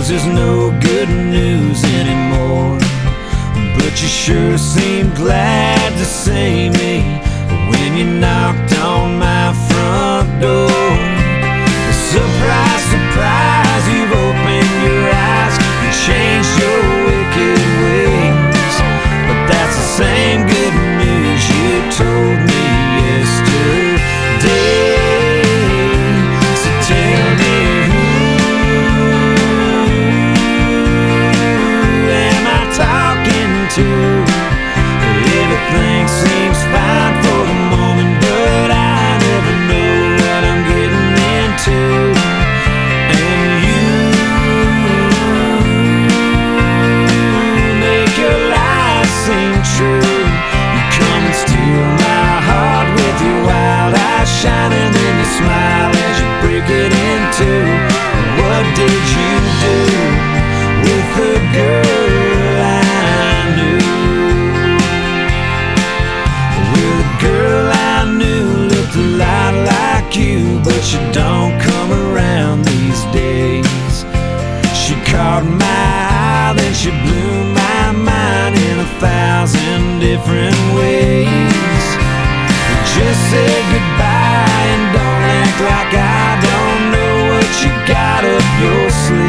'cause there's no good news anymore. But you sure seemed glad to see me when you knocked on my front door. Surprise, surprise, you've opened your eyes and changed your wicked ways. But that's the same good news you told me yesterday. So tell me, who am I talking to? Everything seems fine for the moment, but I never know what I'm getting into. And you make your lies seem true. You come and steal my heart with your wild eyes shining, then you smile as you break it in two. What did you do with the girl I knew? Well, the girl I knew looked a lot like you, but she don't come around these days. She caught my eye, then she blew my mind in 1,000 different ways. Just say goodbye and don't act like I don't know what you got up your sleeve.